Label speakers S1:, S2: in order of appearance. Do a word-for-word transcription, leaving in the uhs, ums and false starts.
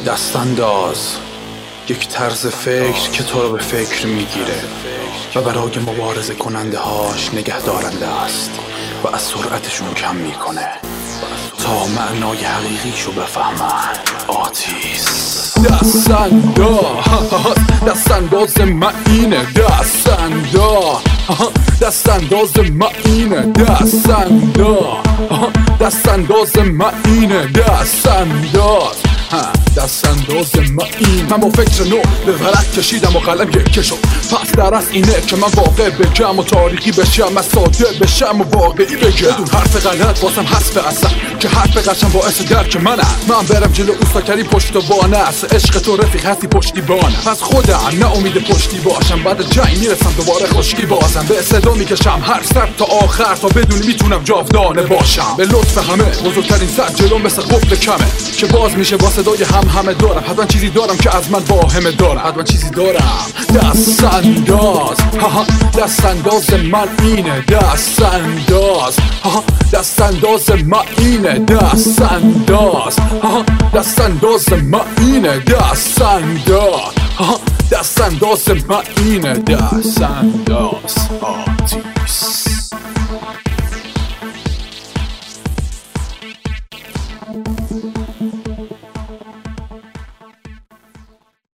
S1: دست انداز، یک طرز فکر که تو رو به فکر میگیره و برای مبارزه کننده هاش نگه دارنده است و از سرعتشون کم میکنه تا معنای حقیقیشو بفهمن. آتیس دست انداز، دست انداز من اینه، دست انداز، دست انداز من اینه، دست انداز، دست انداز من اینه، دست انداز، دست انداز من این. من با فکر نو به ورق کشیدم و قلم یک شد. پس در از اینه که من واقع بگم و تاریخی بشم، از ساده بشم و واقعی بگم. بدون حرف غلط واسم حذف اصلا که حرف قشنگ باعث درک منه. من برم جلو اوستا کری پشتوانه است، عشق تو رفیق هستی پشتیبانه. از خودم نه امید پشتی باشم، بعد جنگ میرسم دوباره خشکی بازم. به صدا میکشم هر سر تا آخر تا بدون میتونم جاودانه باشم. به لطف همه بزرگترین سر جلو مثل قفل کمه که باز میشه با صدای هم همه دارم. حتما چیزی دارم که از من واهمه دارم، حتما چیزی دارم. دست انداز، دست انداز من اینه، دست انداز، دست انداز من اینه، دست انداز، دست انداز من اینه، دست انداز، دست انداز من اینه، دست انداز. آتیس